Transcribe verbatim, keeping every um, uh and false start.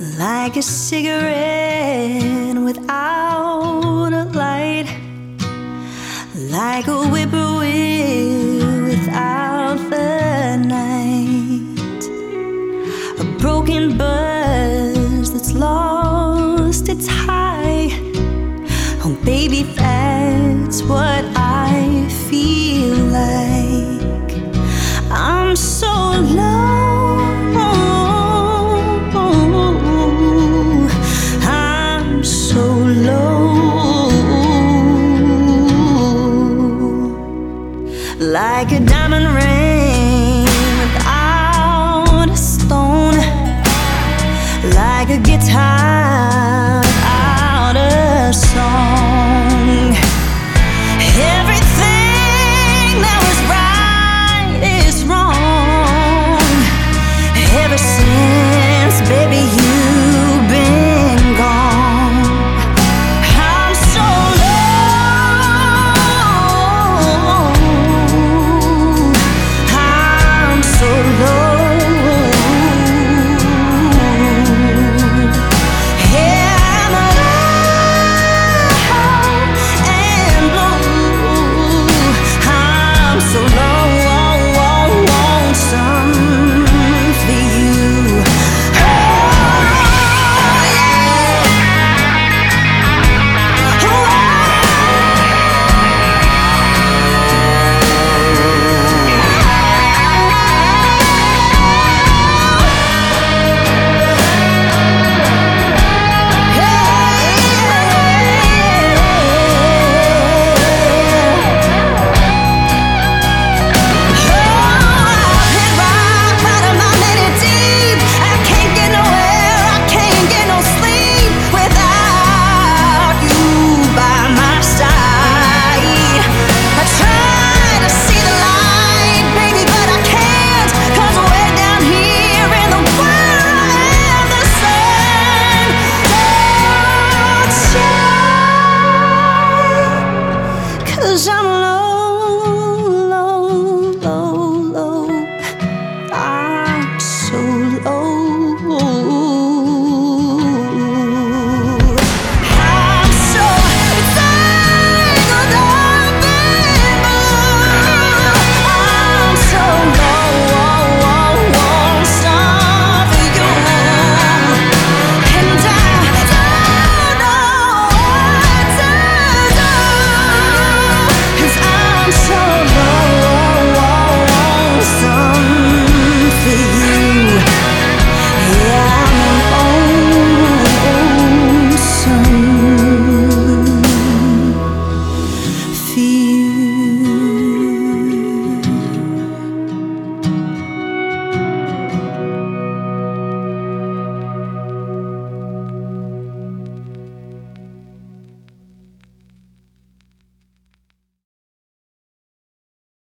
Like a cigarette without a light, like a whippoorwill without the night, a broken buzz that's lost its high. Oh baby, that's what I feel like. I'm so low, like a diamond ring without a stone, like a guitar without a song. Everything that was right is wrong. Ever since, baby, you've been gone. I'm so I'm low, low, low, low. I'm so low. I'm so tangled up in blue. I'm so low, won't stop you. And I don't know what to do. I'm so